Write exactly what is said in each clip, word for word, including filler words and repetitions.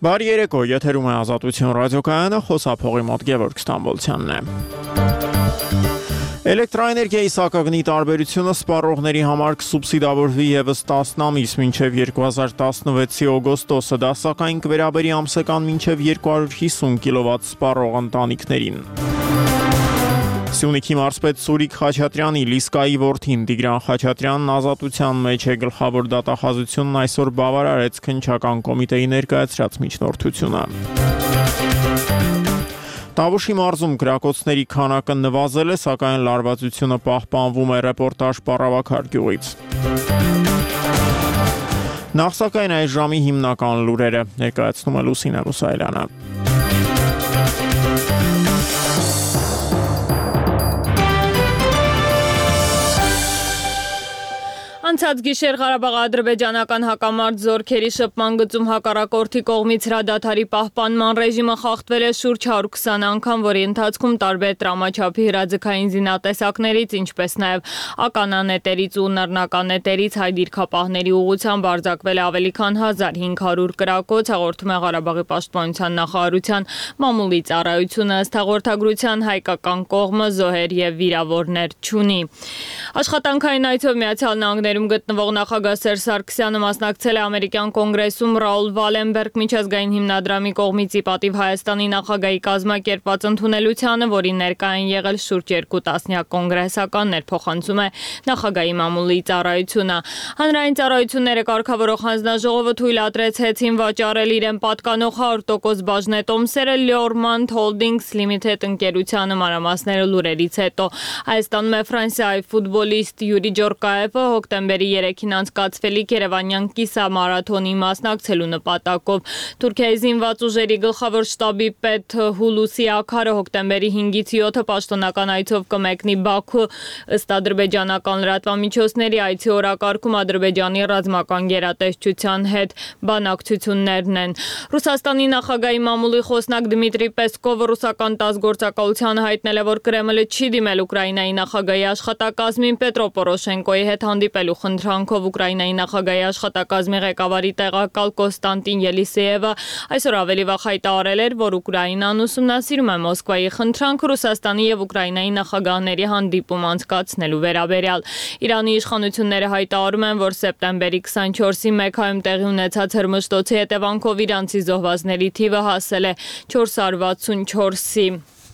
Բարի երեկո, եթերում է Ազատություն ռադիոկայանը, խոսափողի մոտ Գևորգ Ստամբոլցյանն է։ Էլեկտրաէներգիայի սակագնի տարբերությունը սպառողների համար կսուբսիդավորվի ևս տասն ամիս մինչև երկու հազար տասնվեցի օգոստոսը, դա սակայն կվերաբերի ամսական մինչև երկու հարյուր հիսուն կիլովատ սպառող ընտանիքներին։ Սյունիքի մարզպետ Սուրիկ Խաչատրյանի Լիսկայի որդին Տիգրան Խաչատրյանն ազատության մեջ է, գլխավոր դատախազությունն այսօր բավարարեց քննչական կոմիտեի ներկայացրած միջնորդությունը։ Տավուշի մարզում կրակոցների քանակը նվազել է, սակայն լարվածությունը պահպանվում է, ռեպորտաժ Պառավաքար գյուղից։ Նախ սակայն այս ժամի հիմնական լուրերը ներկայացնում է Լուսինե Մուսայելյանը։ Անցած գիշեր Ղարաբաղ-ադրբեջանական հակամարտ զորքերի շփման գծում հակառակորդի կողմից հրադադարի պահպանման ռեժիմը խախտվել է շուրջ հարյուր քսան անգամ, որի ընթացքում տարբեր տրամաչափի հրաձգային զինատեսակներից, ինչպես նաև ականանետերից ու նռնականետերից հայ դիրքապահների ուղղությամբ արձակվել է ավելի քան հազար հինգ հարյուր կրակոց, հաղորդում է Ղարաբաղի պաշտպանության նախարարության մամուլի ծառայությունը, ըստ հաղորդագրության հայկական կողմը զոհեր եւ վիրավորներ չունի։ Աշխատանքային այցով Միացյալ Նահանգներում գտնվող նախագահ Սերժ Սարգսյանը մասնակցել է ամերիկյան կոնգրեսում Ռաուլ Վալենբերգ միջազգային հիմնադրամի կողմից ի պատիվ Հայաստանի նախագահի կազմակերպված ընդունելությանը, որին ներկա են եղել շուրջ երկու տասնյակ կոնգրեսականներ, փոխանցում է նախագահի մամուլի ծառայությունը։ Հանրային ծառայությունները կարգավորող հանձնաժողովը թույլատրեց հեծին վաճառել իրեն պատկանող հարյուր տոկոս բաժնետոմսերը Լյորմանդ Հոլդինգս Լիմիթեդ ընկերությանը, մանրամասները լուրերից հետո։ Հայաստանում է Ֆրանսիայի ֆուտբոլիստ Յուրի Ջորկաևը հոկտեմբերի երեքին անցկացվելիք Երևանյան կիսամարաթոնի մասնակցելու նպատակով։ Թուրքիայի զինված ուժերի գլխավոր շտաբի պետ Հուլուսի Աքարը հոկտեմբերի հինգից յոթը պաշտոնական այցով կմեկնի Բաքու, ըստ ադրբեջանական լրատվամիջոցների այցի օրակարգում Ադրբեջանի ռազմական գերատեսչության հետ բանակցություններն են։ Ռուսաստանի նախագահի մամուլի խոսնակ Դմիտրի Պեսկովը ռուսական տաս գործակալությանը հայտնել է, որ Կրեմլը չի դիմել Ուկրաինայի նախագահի աշխատակազմին Պետրո Պորոշենկոյի հետ հանդիպելու խնդրանքով։ Ուկրաինայի նախագահի աշխատակազմի ղեկավարի տեղակալ Կոստանտին Ելիսեևը այսօր ավելի վաղ հայտարարել էր, որ Ուկրաինան ուսումնասիրում է Մոսկվայի խնդրանքը Ռուսաստանի եւ Ուկրաինայի նախագահների հանդիպում անցկացնելու վերաբերյալ։ Իրանի իշխանությունները հայտարարում են, որ սեպտեմբերի քսանչորսի Մեքքայում տեղի ունեցած հրմշտոցի հետևանքով իրանցի զոհվածների թիվը հասել է չորս հարյուր վաթսունչորսի։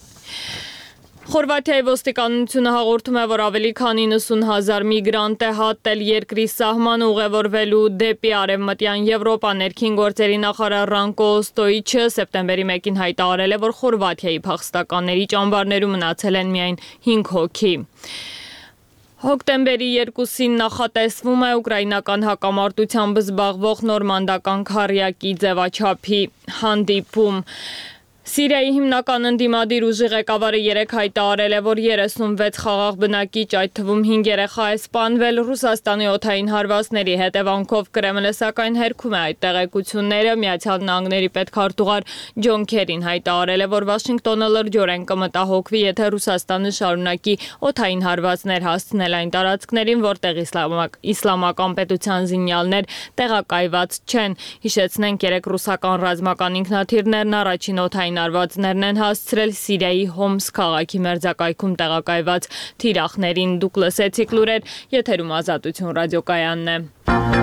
Խորվաթիայի ոստիկանությունը հաղորդում է, որ ավելի քան իննսուն հազար միգրանտ է հատել երկրի սահմանը ուղևորվելու դեպի Արևմտյան Եվրոպա։ Ներքին գործերի նախարար Ռանկո Ստոյիչը սեպտեմբերի մեկին հայտարարել է, որ Խորվաթիայի փախստականների ճամբարներում մնացել են միայն հինգ հոգի։ Հոկտեմբերի երկուսին նախատեսվում է ուկրաինական հակամարտությամբ զբաղվող նորմանդական քառյակի ձևաչափի հանդիպում։ Սիրիայի հիմնական ընդդիմադիր ուժի ղեկավարը երեկ հայտարարել է, որ երեսունվեց խաղաղ բնակիչ, այդ թվում հինգ երեխա է սպանվել Ռուսաստանի օդային հարվածների հետևանքով։ Կրեմլը սակայն հերքում է այդ տեղեկությունները։ Միացյալ Նահանգների պետքարտուղար Ջոն Քերին հայտարարել է, որ Վաշինգտոնը լրջորեն կմտահոգվի, եթե Ռուսաստանը շարունակի օդային հարվածներ հասցնել այն տարածքներին, որտեղ իսլամական պետության զինյալներ տեղակայված չեն։ Հիշեցնենք, երեկ ռուսական ռազմական ինքնաթիռներն առաջին օդային արվածներն են հասցրել Սիրիայի Հոմս քաղաքի մերձակայքում տեղակայված թիրախներին։ Դուք լսեցիք լուրեր, եթերում Ազատություն ռադիոկայանն է։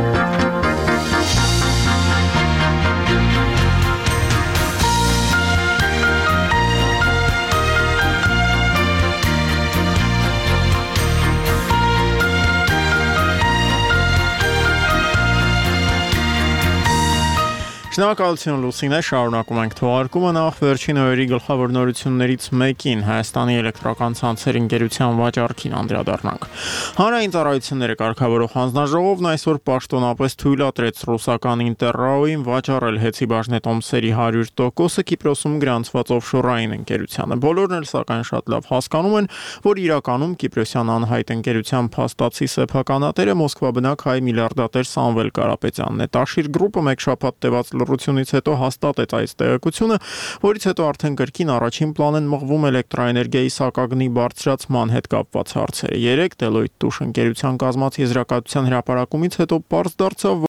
Շնորհակալություն Լուսինե, շարունակում ենք թողարկումը։ Նախ վերջին օրերի գլխավոր նորություններից մեկին Հայաստանի էլեկտրական ցանցեր ընկերության վաճառքին անդրադառնանք։ Հանրային ծառայությունները կարգավորող հանձնաժողովն այսօր պաշտոնապես թույլատրեց ռուսական Ինտերրաոյին վաճառել հեծի բաժնետոմսերի հարյուր տոկոսը Կիպրոսում գրանցված օֆշորային ընկերությանը։ Բոլորն էլ սակայն շատ լավ հասկանում են, որ իրականում Կիպրոսյան անհայտ ընկերության փաստացի սեփականատերը Մոսկվա բնակ հայ միլիարդատեր Սամվել Կարապետյանն է։ Տաշիր գրուպը մեկ շաբաթ տևած լրությունից հետո հաստատեց այս տեղեկությունը, որից հետո արդեն կրկին առաջին պլան են մղվում էլեկտրաէներգիայի սակագնի բարձրացման հետ կապված հարցերը։ Երեկ Deloitte Touche ընկերության կազմած եզրակացության հրապարակումից հետո պարզ դարձավ,